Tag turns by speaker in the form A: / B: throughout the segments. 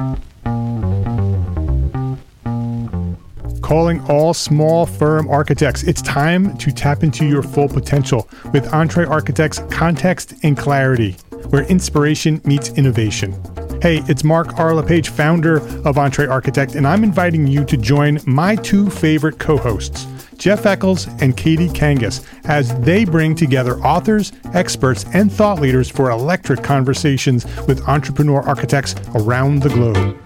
A: Calling all small firm architects. It's time to tap into your full potential with EntreArchitect's Context and Clarity, where inspiration meets innovation. Hey, it's Mark R. LePage, founder of EntreArchitect, and I'm inviting you to join my two favorite co-hosts, Jeff Eccles and Katie Kangas, as they bring together authors, experts, and thought leaders for electric conversations with entrepreneur architects around the globe.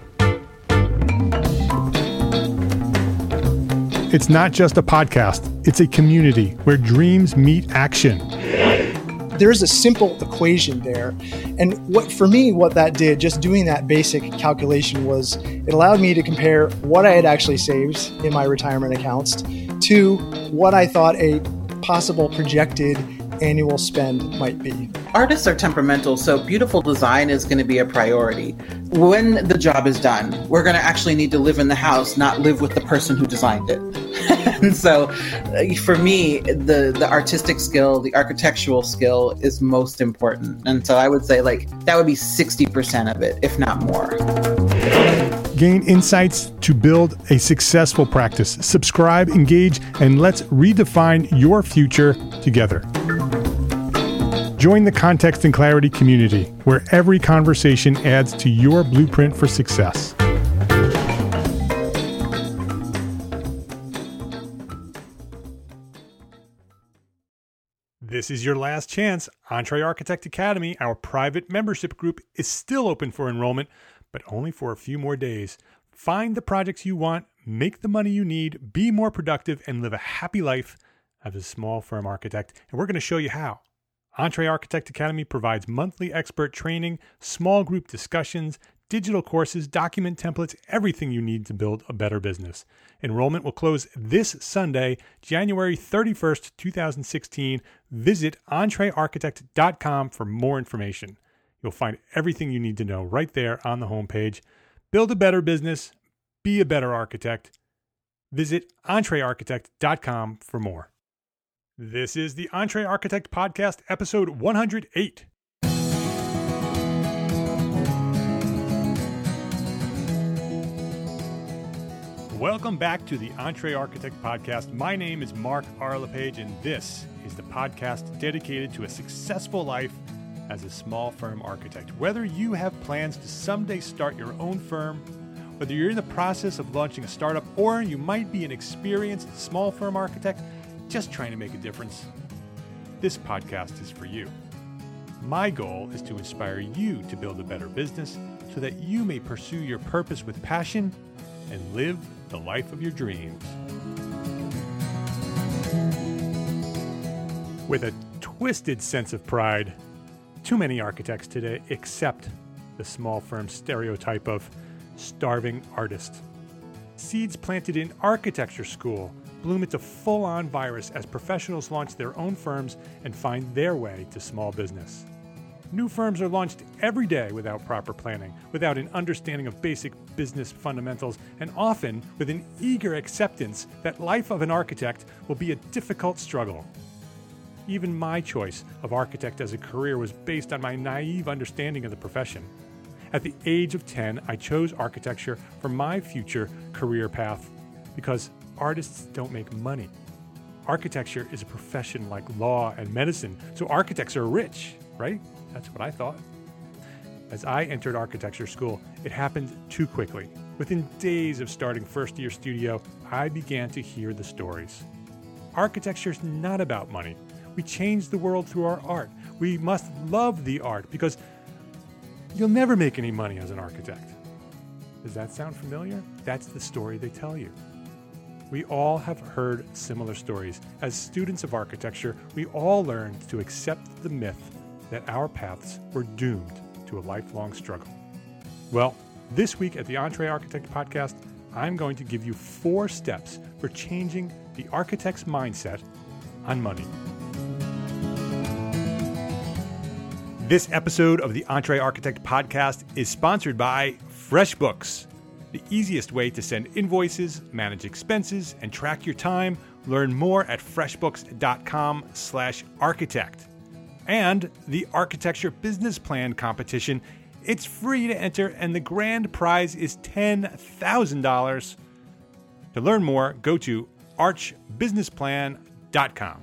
A: It's not just a podcast, it's a community where dreams meet action.
B: There's a simple equation there. And what that did, just doing that basic calculation, was it allowed me to compare what I had actually saved in my retirement accounts to what I thought a possible projected annual spend might be.
C: Artists are temperamental, so beautiful design is going to be a priority. When the job is done, we're going to actually need to live in the house, not live with the person who designed it. And so for me, the artistic skill, the architectural skill is most important. And so I would say that would be 60% of it, if not more.
A: Gain insights to build a successful practice. Subscribe, engage, and let's redefine your future together. Join the Context and Clarity community, where every conversation adds to your blueprint for success. This is your last chance. EntreArchitect Academy, our private membership group, is still open for enrollment, but only for a few more days. Find the projects you want, make the money you need, be more productive, and live a happy life as a small firm architect. And we're going to show you how. EntreArchitect Academy provides monthly expert training, small group discussions, digital courses, document templates, everything you need to build a better business. Enrollment will close this Sunday, January 31st, 2016. Visit EntreArchitect.com for more information. You'll find everything you need to know right there on the homepage. Build a better business. Be a better architect. Visit EntreArchitect.com for more. This is the EntreArchitect Podcast, episode 108. Welcome back to the EntreArchitect Podcast. My name is Mark R. LePage, and this is the podcast dedicated to a successful life as a small firm architect. Whether you have plans to someday start your own firm, whether you're in the process of launching a startup, or you might be an experienced small firm architect just trying to make a difference, this podcast is for you. My goal is to inspire you to build a better business so that you may pursue your purpose with passion and live the life of your dreams. With a twisted sense of pride, too many architects today accept the small firm stereotype of starving artist. Seeds planted in architecture school bloom into full-on virus as professionals launch their own firms and find their way to small business. New firms are launched every day without proper planning, without an understanding of basic business fundamentals, and often with an eager acceptance that life of an architect will be a difficult struggle. Even my choice of architect as a career was based on my naive understanding of the profession. At the age of 10, I chose architecture for my future career path because artists don't make money. Architecture is a profession like law and medicine, so architects are rich, right? That's what I thought. As I entered architecture school, it happened too quickly. Within days of starting first-year studio, I began to hear the stories. Architecture is not about money. We change the world through our art. We must love the art because you'll never make any money as an architect. Does that sound familiar? That's the story they tell you. We all have heard similar stories. As students of architecture, we all learned to accept the myth that our paths were doomed to a lifelong struggle. Well, this week at the EntreArchitect Podcast, I'm going to give you 4 steps for changing the architect's mindset on money. This episode of the EntreArchitect Podcast is sponsored by FreshBooks, the easiest way to send invoices, manage expenses, and track your time. Learn more at freshbooks.com/architect. And the Architecture Business Plan Competition It's free to enter, and the grand prize is $10,000. To learn more, go to archbusinessplan.com.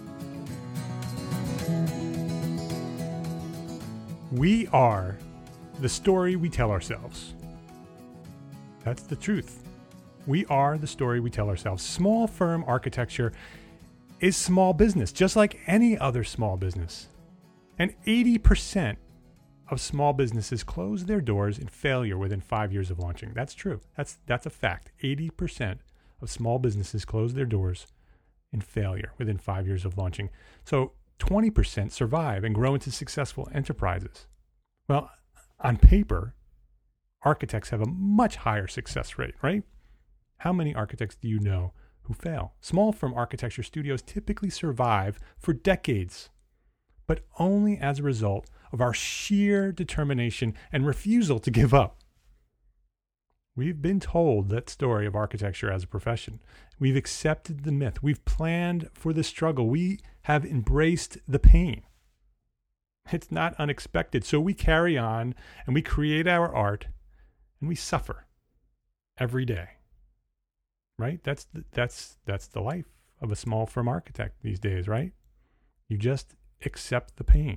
A: We are the story we tell ourselves. That's the truth. We are the story we tell ourselves. Small firm architecture is small business, just like any other small business. And 80% of small businesses close their doors in failure within 5 years of launching. That's true. That's a fact. 80% of small businesses close their doors in failure within 5 years of launching. So 20% survive and grow into successful enterprises. Well, on paper, architects have a much higher success rate, right? How many architects do you know who fail? Small firm architecture studios typically survive for decades, but only as a result of our sheer determination and refusal to give up. We've been told that story of architecture as a profession. We've accepted the myth. We've planned for the struggle. We have embraced the pain. It's not unexpected. So we carry on and we create our art and we suffer every day. Right? That's the life of a small firm architect these days, right? You just accept the pain.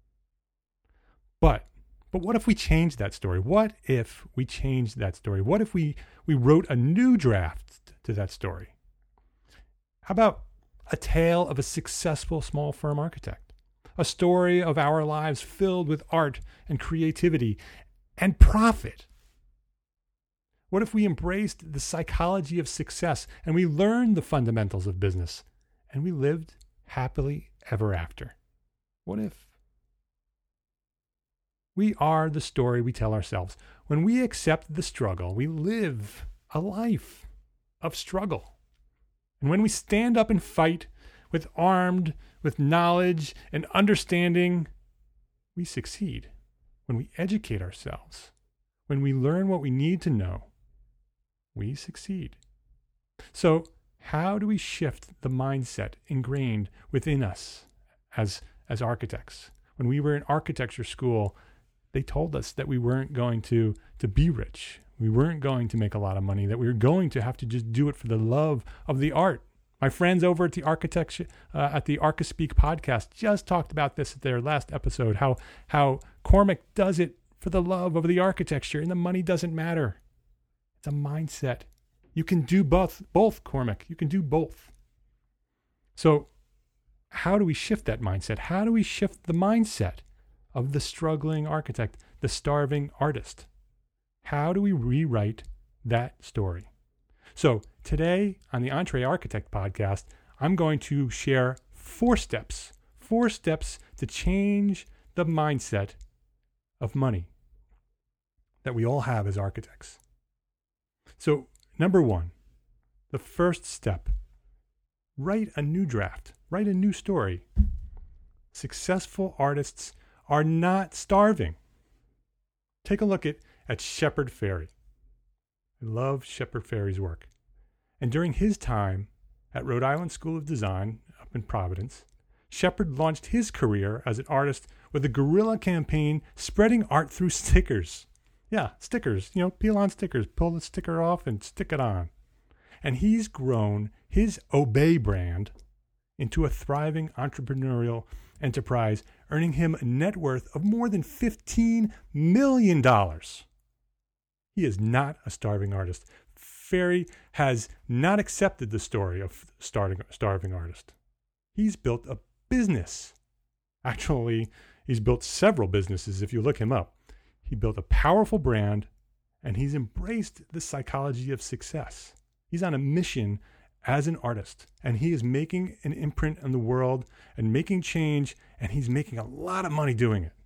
A: But what if we changed that story? What if we changed that story? What if we wrote a new draft to that story? How about a tale of a successful small firm architect? A story of our lives filled with art and creativity and profit. What if we embraced the psychology of success and we learned the fundamentals of business and we lived happily ever after? What if? We are the story we tell ourselves. When we accept the struggle, we live a life of struggle. And when we stand up and fight armed with knowledge and understanding, we succeed. When we educate ourselves, when we learn what we need to know, we succeed. So how do we shift the mindset ingrained within us as architects? When we were in architecture school, they told us that we weren't going to be rich. We weren't going to make a lot of money, that we were going to have to just do it for the love of the art. My friends over at the architecture, at the Archispeak podcast just talked about this at their last episode, how Cormac does it for the love of the architecture and the money doesn't matter. It's a mindset. You can do both, Cormac. You can do both. So how do we shift that mindset? How do we shift the mindset of the struggling architect, the starving artist? How do we rewrite that story? So today on the Entree Architect podcast, I'm going to share 4 steps to change the mindset of money that we all have as architects. So number 1, the first step, write a new draft, write a new story. Successful artists are not starving. Take a look at Shepard Fairey. I love Shepard Fairey's work. And during his time at Rhode Island School of Design up in Providence, Shepard launched his career as an artist with a guerrilla campaign spreading art through stickers. Yeah, stickers. Peel on stickers. Pull the sticker off and stick it on. And he's grown his Obey brand into a thriving entrepreneurial enterprise, earning him a net worth of more than $15 million. He is not a starving artist. Fairey has not accepted the story of starving artist. He's built a business. Actually, he's built several businesses if you look him up. He built a powerful brand, and he's embraced the psychology of success. He's on a mission as an artist, and he is making an imprint on the world and making change, and he's making a lot of money doing it.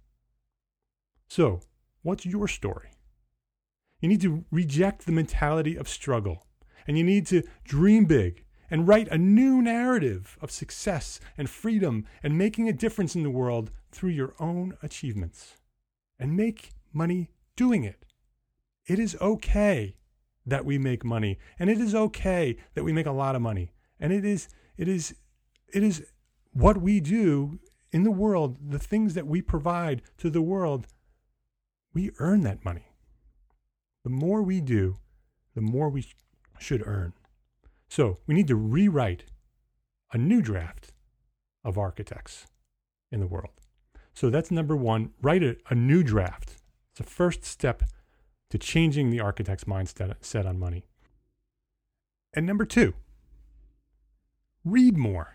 A: So, what's your story? You need to reject the mentality of struggle, and you need to dream big and write a new narrative of success and freedom and making a difference in the world through your own achievements. And make money doing it. It is okay that we make money, and it is okay that we make a lot of money. And it is what we do in the world, the things that we provide to the world We earn that money. The more we do, the more we should earn. So we need to rewrite a new draft of architects in the world. So that's number one, write a new draft. It's the first step to changing the architect's mindset on money. And number two, read more.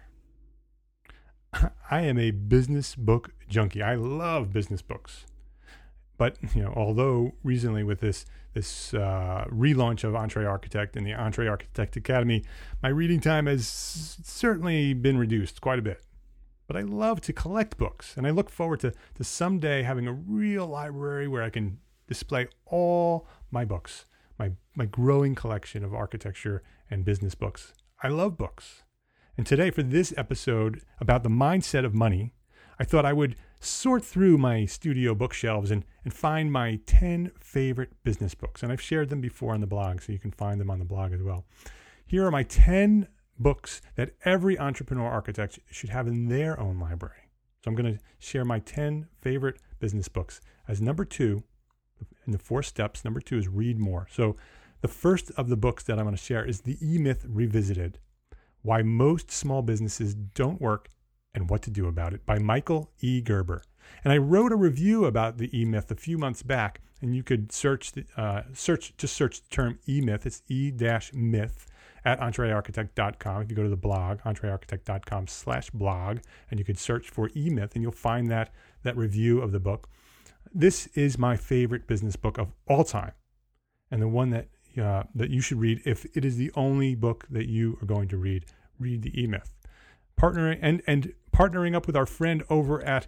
A: I am a business book junkie. I love business books. But, although recently with this relaunch of Entre Architect and the Entre Architect Academy, my reading time has certainly been reduced quite a bit. But I love to collect books, and I look forward to someday having a real library where I can display all my books, my growing collection of architecture and business books. I love books. And today, for this episode about the mindset of money, I thought I would sort through my studio bookshelves and find my 10 favorite business books. And I've shared them before on the blog, so you can find them on the blog as well. Here are my 10 books that every entrepreneur architect should have in their own library. So I'm going to share my 10 favorite business books. As number 2, in the 4 steps, number 2 is read more. So the first of the books that I'm going to share is The E-Myth Revisited: Why Most Small Businesses Don't Work and What to Do About It, by Michael E. Gerber. And I wrote a review about the E-Myth a few months back, and you could search the term E-Myth. It's E-myth at entrearchitect.com. If you go to the blog, entrearchitect.com/blog, and you can search for E-Myth, and you'll find that review of the book. This is my favorite business book of all time, and the one that you should read if it is the only book that you are going to read. Read the E-Myth. Partnering up with our friend over at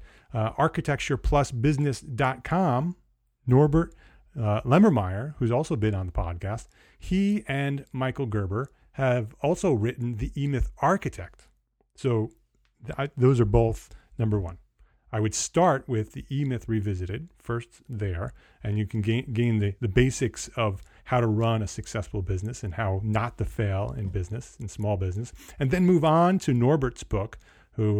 A: architectureplusbusiness.com, Norbert Lemmermeyer, who's also been on the podcast, he and Michael Gerber have also written The E-Myth Architect. So those are both number one. I would start with The E-Myth Revisited first there, and you can gain the basics of how to run a successful business and how not to fail in business, in small business, and then move on to Norbert's book, who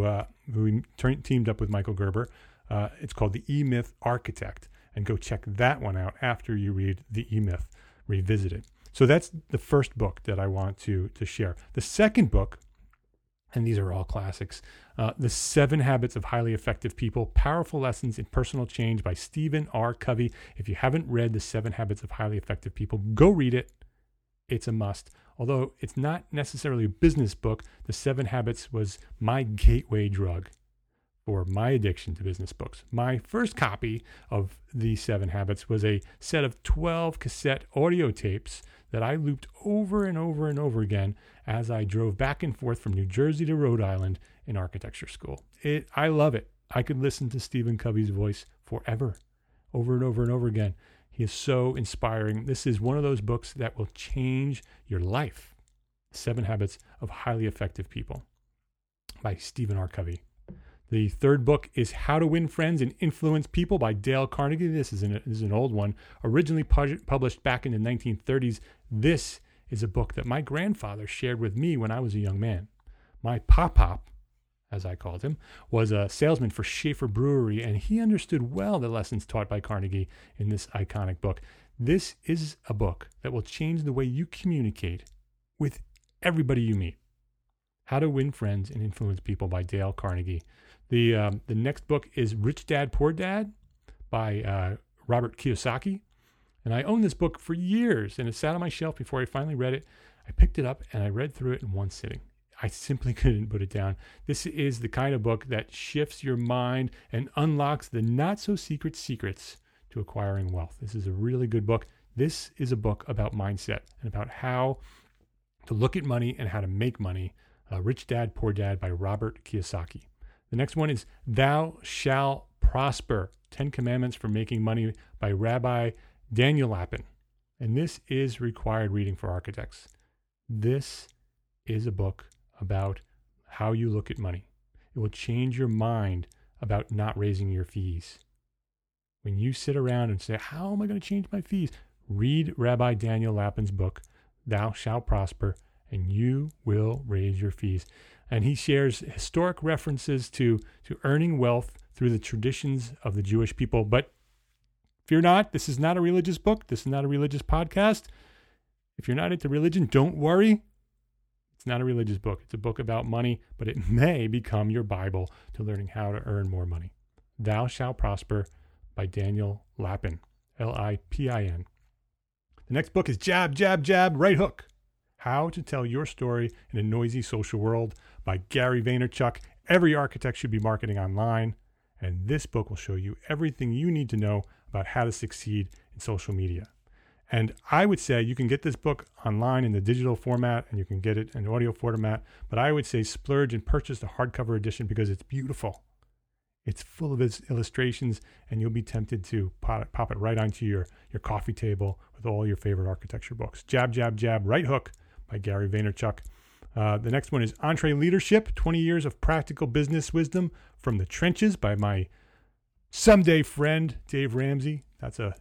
A: teamed up with Michael Gerber. It's called The E-Myth Architect, and go check that one out after you read The E-Myth Revisited. So that's the first book that I want to share. The second book, and these are all classics, The 7 Habits of Highly Effective People, Powerful Lessons in Personal Change by Stephen R. Covey. If you haven't read The 7 Habits of Highly Effective People, go read it. It's a must. Although it's not necessarily a business book, The 7 Habits was my gateway drug for my addiction to business books. My first copy of The 7 Habits was a set of 12 cassette audio tapes that I looped over and over and over again as I drove back and forth from New Jersey to Rhode Island in architecture school. I love it. I could listen to Stephen Covey's voice forever, over and over and over again. He is so inspiring. This is one of those books that will change your life. 7 Habits of Highly Effective People by Stephen R. Covey. The third book is How to Win Friends and Influence People by Dale Carnegie. This is an old one, originally published back in the 1930s. This is a book that my grandfather shared with me when I was a young man. My pop-pop, as I called him, was a salesman for Schaefer Brewery, and he understood well the lessons taught by Carnegie in this iconic book. This is a book that will change the way you communicate with everybody you meet. How to Win Friends and Influence People by Dale Carnegie. The next book is Rich Dad, Poor Dad by Robert Kiyosaki. And I owned this book for years, and it sat on my shelf before I finally read it. I picked it up, and I read through it in one sitting. I simply couldn't put it down. This is the kind of book that shifts your mind and unlocks the not-so-secret secrets to acquiring wealth. This is a really good book. This is a book about mindset and about how to look at money and how to make money. Rich Dad, Poor Dad by Robert Kiyosaki. The next one is Thou Shalt Prosper, 10 Commandments for Making Money by Rabbi Daniel Lapin. And this is required reading for architects. This is a book about how you look at money. It will change your mind about not raising your fees. When you sit around and say, how am I going to change my fees? Read Rabbi Daniel Lapin's book, Thou Shalt Prosper, and you will raise your fees. And he shares historic references to earning wealth through the traditions of the Jewish people, but Fear not, this is not a religious book. This is not a religious podcast. If you're not into religion, don't worry. It's not a religious book. It's a book about money, but it may become your Bible to learning how to earn more money. Thou Shalt Prosper by Daniel Lapin, Lipin. The next book is Jab, Jab, Jab, Right Hook. How to Tell Your Story in a Noisy Social World by Gary Vaynerchuk. Every architect should be marketing online, and this book will show you everything you need to know about how to succeed in social media. And I would say you can get this book online in the digital format, and you can get it in audio format, but I would say splurge and purchase the hardcover edition because it's beautiful. It's full of illustrations, and you'll be tempted to pop it right onto your coffee table with all your favorite architecture books. Jab, Jab, Jab, Right Hook by Gary Vaynerchuk. The next one is EntreLeadership, 20 Years of Practical Business Wisdom from the Trenches by my someday friend, Dave Ramsey. That's a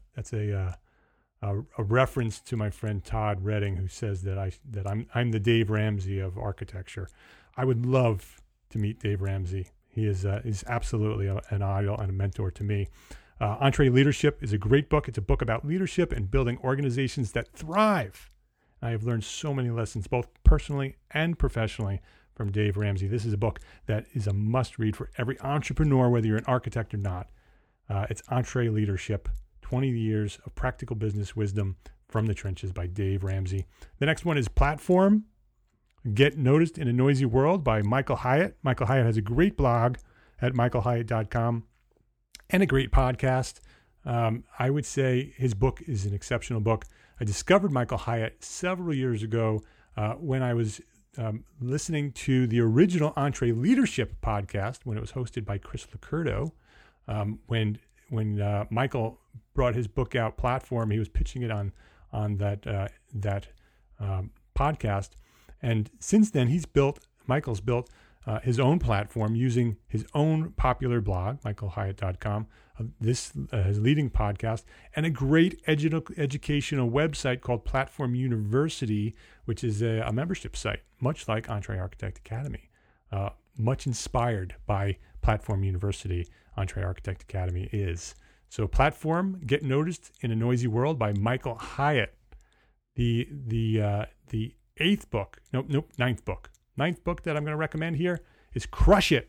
A: reference to my friend Todd Redding, who says that I'm the Dave Ramsey of architecture. I would love to meet Dave Ramsey. He is absolutely an idol and a mentor to me. EntreLeadership is a great book. It's a book about leadership and building organizations that thrive. I have learned so many lessons, both personally and professionally, from Dave Ramsey. This is a book that is a must-read for every entrepreneur, whether you're an architect or not. It's EntreLeadership, 20 Years of Practical Business Wisdom from the Trenches by Dave Ramsey. The next one is Platform, Get Noticed in a Noisy World by Michael Hyatt. Michael Hyatt has a great blog at michaelhyatt.com and a great podcast. I would say his book is an exceptional book. I discovered Michael Hyatt several years ago when I was listening to the original EntreLeadership podcast when it was hosted by Chris Licurdo. When Michael brought his book out, Platform, he was pitching it on that podcast. And since then, Michael's built his own platform using his own popular blog, michaelhyatt.com, his leading podcast, and a great educational website called Platform University, which is a membership site, much like EntreArchitect Academy, much inspired by Platform University. EntreArchitect Academy is. So Platform, Get Noticed in a Noisy World by Michael Hyatt. The ninth book that I'm going to recommend here is Crush It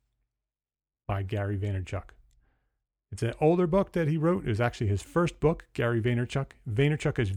A: by Gary Vaynerchuk. It's an older book that he wrote. It was actually his first book, Gary Vaynerchuk. Vaynerchuk is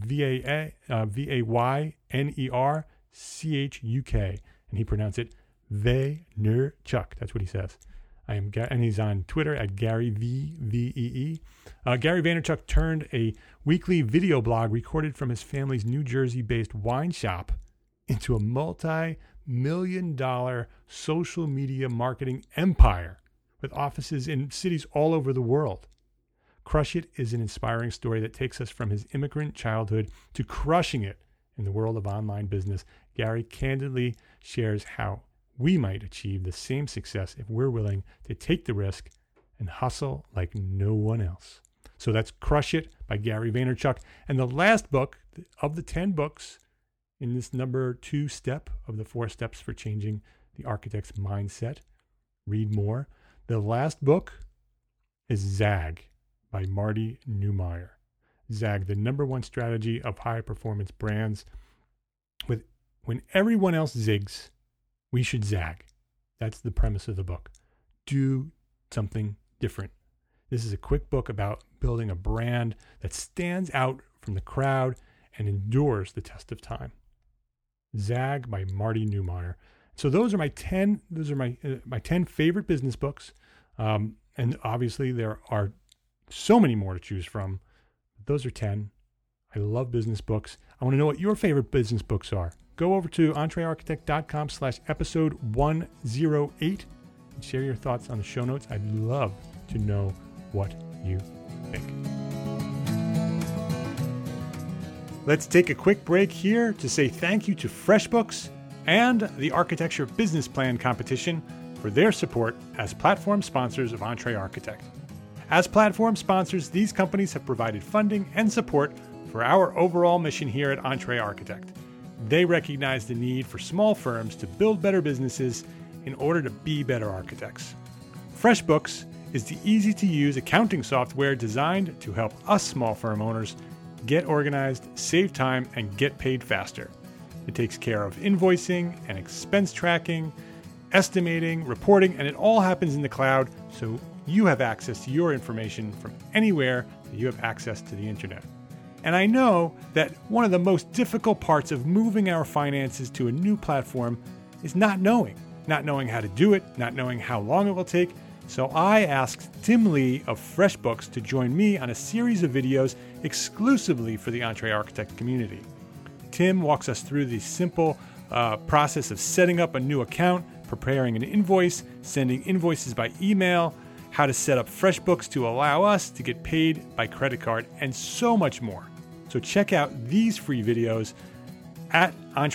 A: Vaynerchuk, and he pronounced it Vaynerchuk. That's what he says. And he's on Twitter at Gary VVEE. Gary Vaynerchuk turned a weekly video blog recorded from his family's New Jersey-based wine shop into a multi-million-dollar social media marketing empire with offices in cities all over the world. Crush It is an inspiring story that takes us from his immigrant childhood to crushing it in the world of online business. Gary candidly shares how we might achieve the same success if we're willing to take the risk and hustle like no one else. So that's Crush It by Gary Vaynerchuk. And the last book of the 10 books in this number 2 step of the 4 steps for changing the architect's mindset. Read more. The last book is Zag by Marty Neumeier. Zag, the number 1 strategy of high performance brands. When everyone else zigs, we should zag. That's the premise of the book. Do something different. This is a quick book about building a brand that stands out from the crowd and endures the test of time. Zag by Marty Neumeier. So those are my 10. Those are my 10 favorite business books, and obviously there are so many more to choose from. Those are 10. I love business books. I want to know what your favorite business books are. Go over to entrearchitect.com/episode 108 and share your thoughts on the show notes. I'd love to know what you think. Let's take a quick break here to say thank you to FreshBooks and the Architecture Business Plan Competition for their support as platform sponsors of EntreArchitect. As platform sponsors, these companies have provided funding and support for our overall mission here at EntreArchitect. They recognize the need for small firms to build better businesses in order to be better architects. FreshBooks is the easy-to-use accounting software designed to help us small firm owners get organized, save time, and get paid faster. It takes care of invoicing and expense tracking, estimating, reporting, and it all happens in the cloud, so you have access to your information from anywhere that you have access to the internet. And I know that one of the most difficult parts of moving our finances to a new platform is not knowing how to do it, not knowing how long it will take. So I asked Tim Lee of FreshBooks to join me on a series of videos exclusively for the EntreArchitect community. Tim walks us through the simple process of setting up a new account, preparing an invoice, sending invoices by email, how to set up FreshBooks to allow us to get paid by credit card, and so much more. So check out these free videos at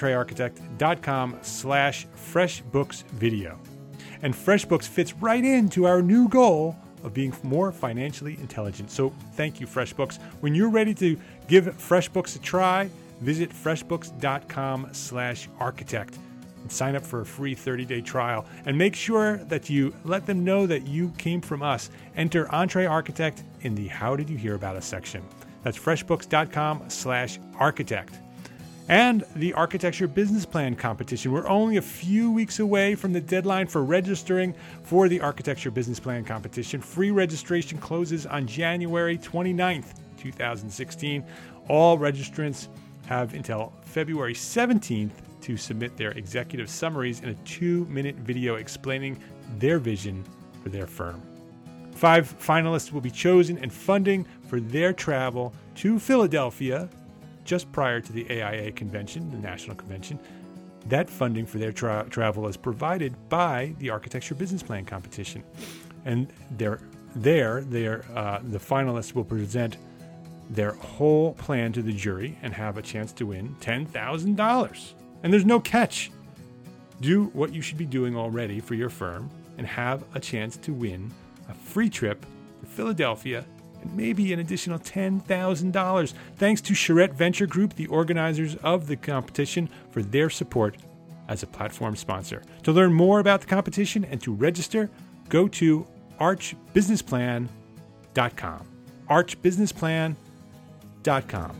A: entrearchitect.com/FreshBooksVideo. And FreshBooks fits right into our new goal of being more financially intelligent. So thank you, FreshBooks. When you're ready to give FreshBooks a try, visit freshbooks.com/architect and sign up for a free 30-day trial. And make sure that you let them know that you came from us. Enter EntreArchitect in the How Did You Hear About Us section. That's freshbooks.com/architect. And the Architecture Business Plan Competition. We're only a few weeks away from the deadline for registering for the Architecture Business Plan Competition. Free registration closes on January 29th, 2016. All registrants have until February 17th to submit their executive summaries in a 2-minute video explaining their vision for their firm. 5 finalists will be chosen, and funding for their travel to Philadelphia just prior to the AIA convention, the national convention. That funding for their travel is provided by the Architecture Business Plan Competition. And the finalists will present their whole plan to the jury and have a chance to win $10,000. And there's no catch. Do what you should be doing already for your firm and have a chance to win a free trip to Philadelphia and maybe an additional $10,000. Thanks to Charette Venture Group, the organizers of the competition, for their support as a platform sponsor. To learn more about the competition and to register, go to archbusinessplan.com. archbusinessplan.com.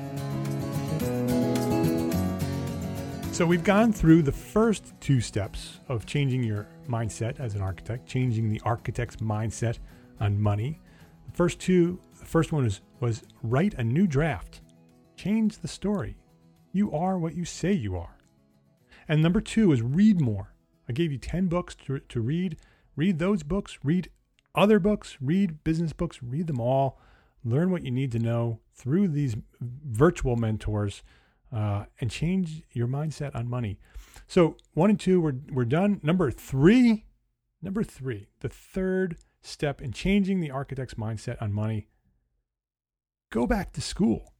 A: So we've gone through the first 2 steps of changing your mindset as an architect, changing the architect's mindset on money. The first one was write a new draft. Change the story. You are what you say you are. And number 2 is read more. I gave you 10 books to read. Read those books. Read other books. Read business books. Read them all. Learn what you need to know through these virtual mentors, and change your mindset on money. So 1 and 2, we're done. Number three, the third step in changing the architect's mindset on money: go back to school.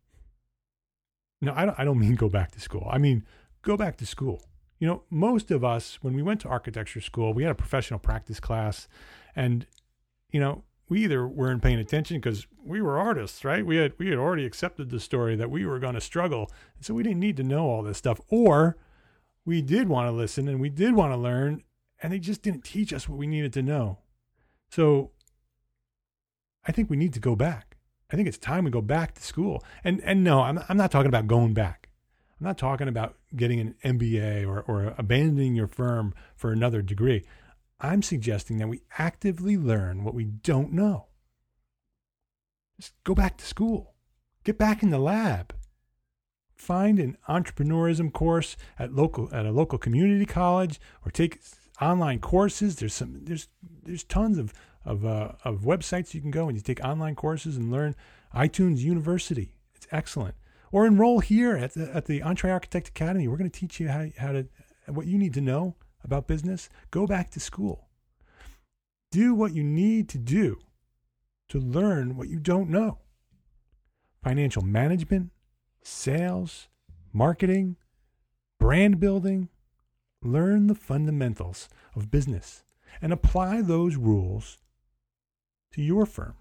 A: No, I don't mean go back to school. I mean, go back to school. You know, most of us, when we went to architecture school, we had a professional practice class, and, you know, we either weren't paying attention because we were artists, right? We had already accepted the story that we were going to struggle, and so we didn't need to know all this stuff. Or we did want to listen and we did want to learn, and they just didn't teach us what we needed to know. So I think we need to go back. I think it's time we go back to school. And no, I'm not talking about going back. I'm not talking about getting an MBA or abandoning your firm for another degree. I'm suggesting that we actively learn what we don't know. Just go back to school. Get back in the lab. Find an entrepreneurism course at a local community college, or take online courses. There's tons of websites you can go and you take online courses and learn. iTunes University, it's excellent. Or enroll here at the EntreArchitect Academy. We're going to teach you what you need to know about business. Go back to school. Do what you need to do to learn what you don't know. Financial management, sales, marketing, brand building. Learn the fundamentals of business and apply those rules to your firm.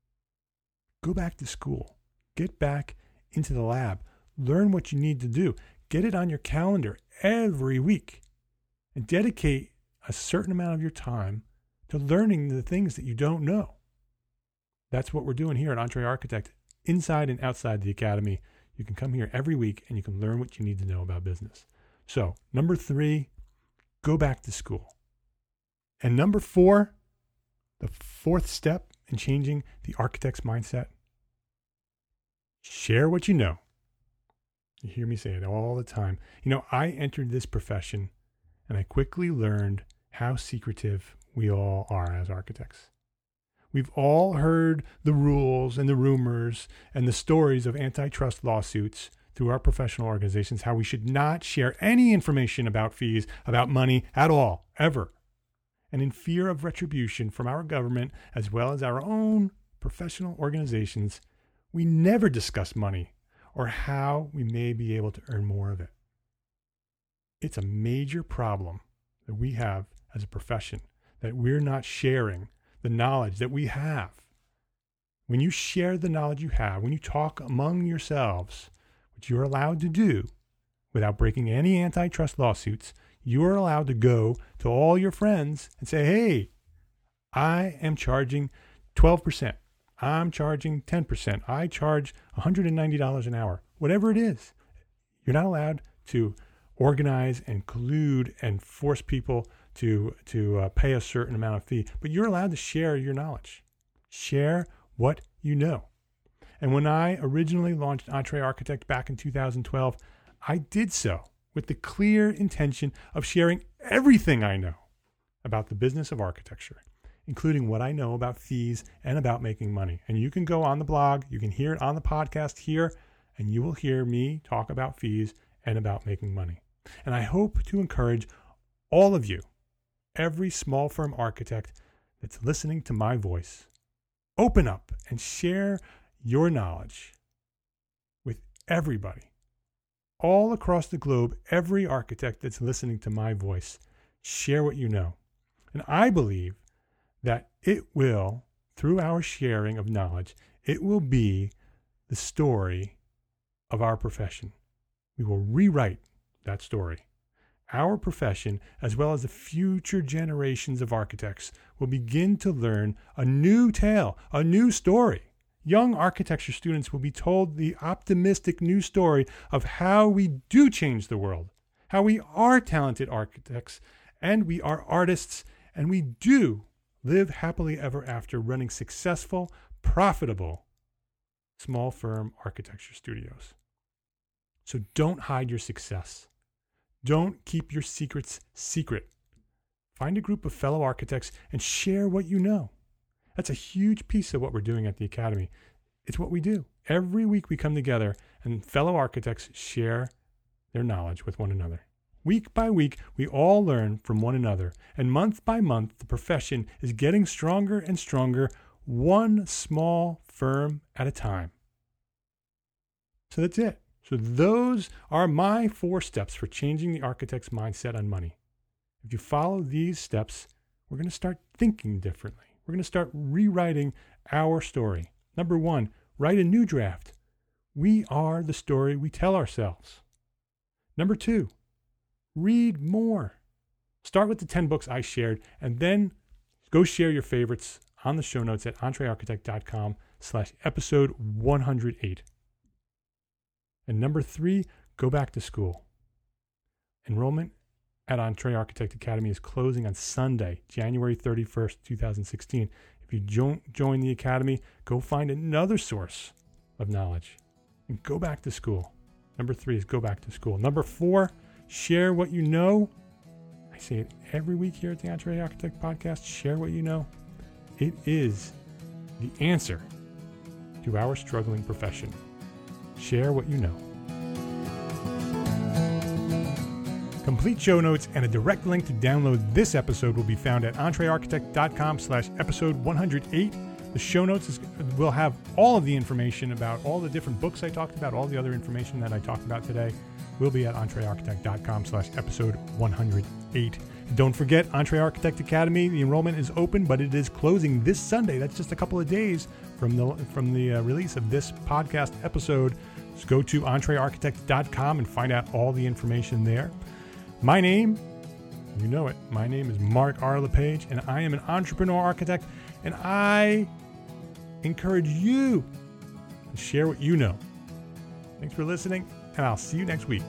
A: Go back to school. Get back into the lab. Learn what you need to do. Get it on your calendar every week and dedicate a certain amount of your time to learning the things that you don't know. That's what we're doing here at Entre Architect, inside and outside the academy. You can come here every week and you can learn what you need to know about business. So, number 3, go back to school. And number 4, the 4th step in changing the architect's mindset, share what you know. You hear me say it all the time. I entered this profession and I quickly learned how secretive we all are as architects. We've all heard the rules and the rumors and the stories of antitrust lawsuits through our professional organizations, how we should not share any information about fees, about money at all, ever. And in fear of retribution from our government, as well as our own professional organizations, we never discuss money or how we may be able to earn more of it. It's a major problem that we have as a profession, that we're not sharing the knowledge that we have. When you share the knowledge you have, when you talk among yourselves, which you're allowed to do without breaking any antitrust lawsuits, you're allowed to go to all your friends and say, hey, I am charging 12%. I'm charging 10%. I charge $190 an hour. Whatever it is, you're not allowed to organize and collude and force people to pay a certain amount of fee, but you're allowed to share your knowledge. Share what you know. And when I originally launched Entre Architect back in 2012, I did so with the clear intention of sharing everything I know about the business of architecture, including what I know about fees and about making money. And you can go on the blog, you can hear it on the podcast here, and you will hear me talk about fees and about making money. And I hope to encourage all of you, every small firm architect that's listening to my voice, open up and share your knowledge with everybody. All across the globe, every architect that's listening to my voice, share what you know. And I believe that it will, through our sharing of knowledge, it will be the story of our profession. We will rewrite that story. Our profession, as well as the future generations of architects, will begin to learn a new tale, a new story. Young architecture students will be told the optimistic new story of how we do change the world, how we are talented architects, and we are artists, and we do live happily ever after running successful, profitable, small firm architecture studios. So don't hide your success. Don't keep your secrets secret. Find a group of fellow architects and share what you know. That's a huge piece of what we're doing at the Academy. It's what we do. Every week we come together and fellow architects share their knowledge with one another. Week by week, we all learn from one another. And month by month, the profession is getting stronger and stronger, one small firm at a time. So that's it. So those are my 4 steps for changing the architect's mindset on money. If you follow these steps, we're going to start thinking differently. We're going to start rewriting our story. Number 1, write a new draft. We are the story we tell ourselves. Number 2, read more. Start with the 10 books I shared, and then go share your favorites on the show notes at entrearchitect.com/episode 108. And number 3, go back to school. Enrollment at Entre Architect Academy is closing on Sunday, January 31st, 2016. If you don't join the Academy, go find another source of knowledge and go back to school. Number 3 is go back to school. Number 4, share what you know. I say it every week here at the Entre Architect Podcast. Share what you know. It is the answer to our struggling profession. Share what you know. Complete show notes and a direct link to download this episode will be found at entrearchitect.com/episode 108. The show notes will have all of the information about all the different books I talked about, all the other information that I talked about today will be at entrearchitect.com/episode 108. And don't forget, Entre Architect Academy, the enrollment is open, but it is closing this Sunday. That's just a couple of days from the release of this podcast episode. Just go to entrearchitect.com and find out all the information there. My name You know it. My name is Mark R. LePage, and I am an entrepreneur architect, and I encourage you to share what you know. Thanks for listening, and I'll see you next week.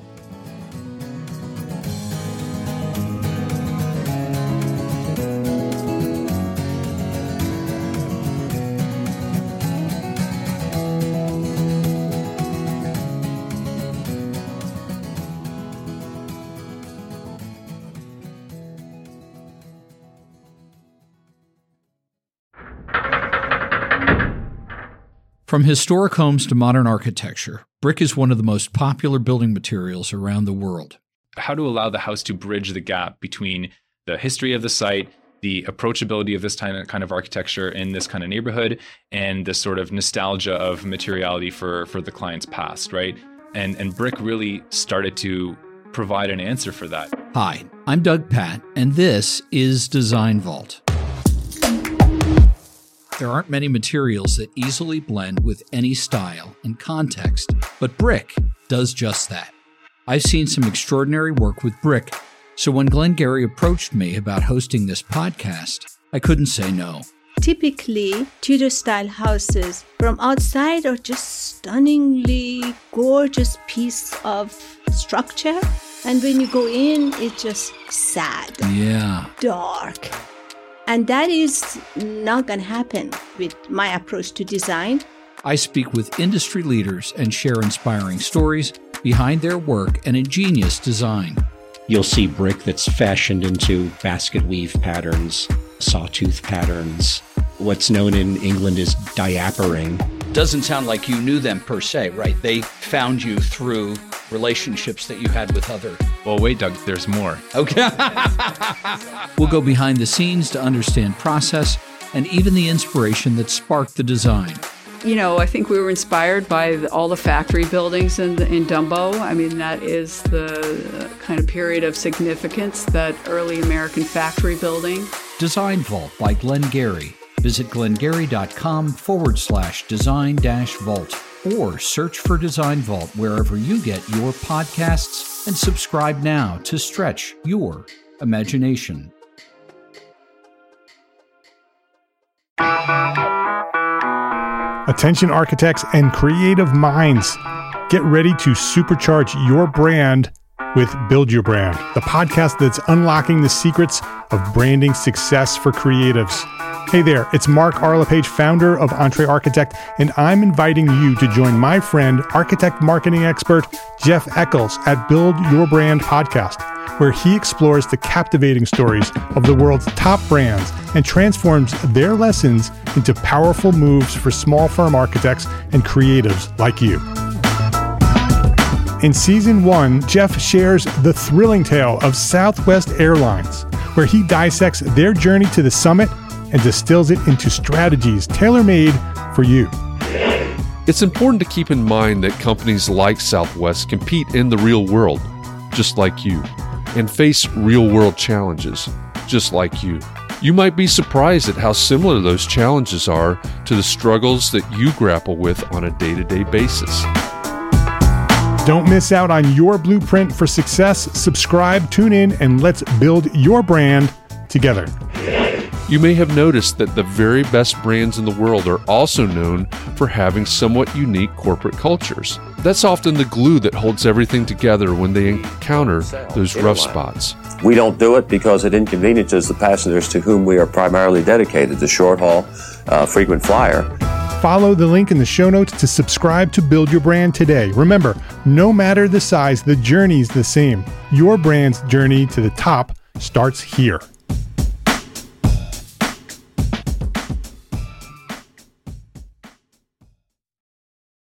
D: From historic homes to modern architecture, brick is one of the most popular building materials around the world.
E: How to allow the house to bridge the gap between the history of the site, the approachability of this kind of architecture in this kind of neighborhood, and the sort of nostalgia of materiality for the client's past, right? And brick really started to provide an answer for that.
D: Hi, I'm Doug Patt, and this is Design Vault. There aren't many materials that easily blend with any style and context, but brick does just that. I've seen some extraordinary work with brick, so when Glenn Gary approached me about hosting this podcast, I couldn't say no.
F: Typically, Tudor-style houses from outside are just stunningly gorgeous piece of structure, and when you go in, it's just sad, dark. And that is not going to happen with my approach to design.
D: I speak with industry leaders and share inspiring stories behind their work and ingenious design.
G: You'll see brick that's fashioned into basket weave patterns, sawtooth patterns. What's known in England as diapering.
D: Doesn't sound like you knew them per se, right? They found you through relationships that you had with other...
E: Well, wait, Doug, there's more.
D: Okay. We'll go behind the scenes to understand process and even the inspiration that sparked the design.
H: You know, I think we were inspired by all the factory buildings in Dumbo. I mean, that is the kind of period of significance, that early American factory building.
D: Design Vault by Glenn Gary. Visit glengary.com/design-vault or search for Design Vault wherever you get your podcasts and subscribe now to stretch your imagination.
A: Attention architects and creative minds. Get ready to supercharge your brand with Build Your Brand, the podcast that's unlocking the secrets of branding success for creatives. Hey there, it's Mark R. LePage, founder of Entre Architect, and I'm inviting you to join my friend, architect marketing expert Jeff Eccles at Build Your Brand podcast, where he explores the captivating stories of the world's top brands and transforms their lessons into powerful moves for small firm architects and creatives like you. In Season 1, Jeff shares the thrilling tale of Southwest Airlines, where he dissects their journey to the summit and distills it into strategies tailor-made for you.
I: It's important to keep in mind that companies like Southwest compete in the real world, just like you, and face real-world challenges, just like you. You might be surprised at how similar those challenges are to the struggles that you grapple with on a day-to-day basis.
A: Don't miss out on your blueprint for success. Subscribe, tune in, and let's build your brand together.
I: You may have noticed that the very best brands in the world are also known for having somewhat unique corporate cultures. That's often the glue that holds everything together when they encounter those rough spots.
J: We don't do it because it inconveniences the passengers to whom we are primarily dedicated, the short haul, frequent flyer.
A: Follow the link in the show notes to subscribe to Build Your Brand today. Remember, no matter the size, the journey's the same. Your brand's journey to the top starts here.